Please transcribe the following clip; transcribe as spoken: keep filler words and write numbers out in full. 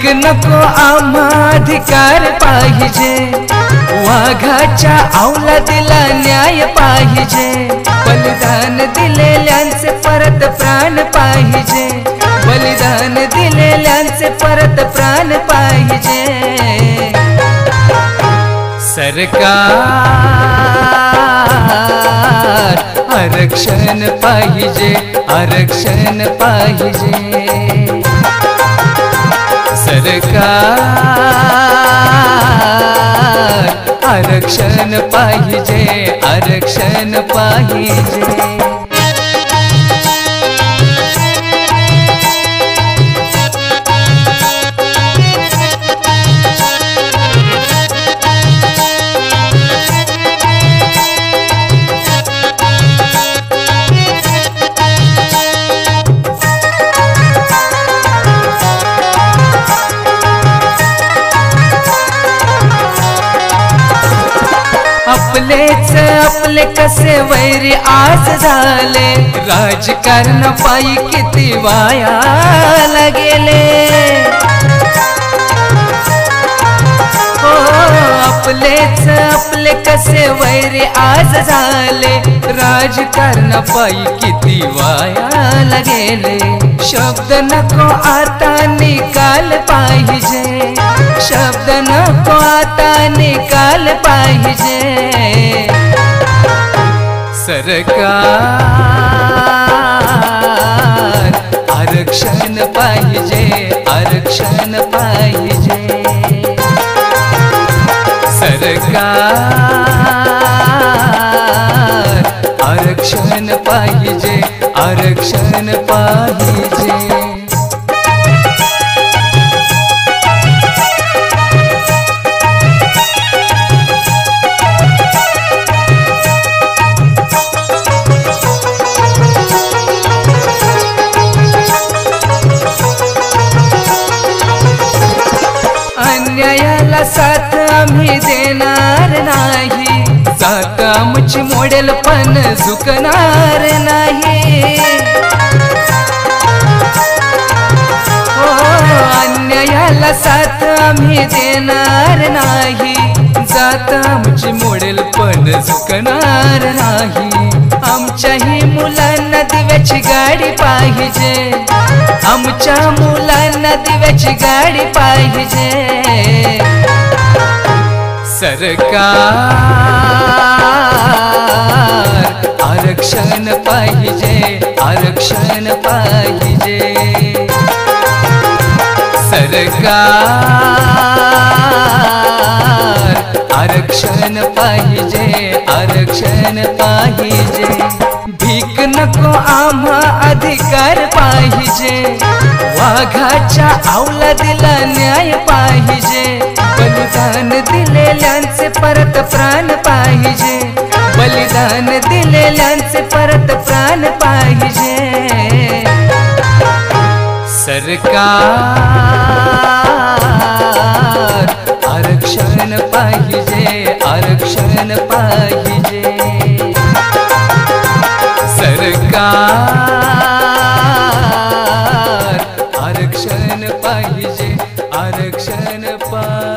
नको आम्हा अधिकार पाहिजे, वाघाच्या अवलादीला न्याय पाहिजे, बलिदान दिलेल्यांचे परत प्राण पाहिजे, बलिदान दिलेल्यांचे परत प्राण पाहिजे। सरकार आरक्षण पाहिजे, आरक्षण पाहिजे, सरकार आरक्षण पाहिजे, आरक्षण पाहिजे। आपलेच आपले कसे वैरी आज झाले, राजकारण पायी किती वायाला गेले। हो आपलेच आपले कसे वैरी आज झाले, राजकारण पायी किती वायाला गेले। शब्द नको आता निकाल पाहिजे, शब्द नको आता निकाल पाहिजे। सरकार आरक्षण पाहिजे, आरक्षण पाहिजे, सरकार आरक्षण पाहिजे, आरक्षण पाहिजे। अन्यायाला साथ आम्ही देणार नाही, जात आमची मोडेल पण झुकणार नाही। हो अन्यायाला साथ आम्ही देणार नाही, जात आमची मोडेल पण झुकणार नाही। आमच्याही मुलांना दिव्याची गाडी पाहिजे, आमच्या मुलांना दिव्याची गाडी पाहिजे। सरकार आरक्षण पाहिजे, आरक्षण पाहिजे, सरकार आरक्षण पाहिजे, आरक्षण पाहिजे। भीक नको आम्हा अधिकार पाहिजे, वाघाच्या अवलादीला न्याय पाहिजे, बलिदान दिलेल्यांचे परत प्राण पाहिजे, बलिदान दिलेल्यांचे परत प्राण पाहिजे। सरकार आरक्षण पाहिजे, आरक्षण पाहिजे, सरकार आरक्षण पाहिजे, आरक्षण पाहिजे।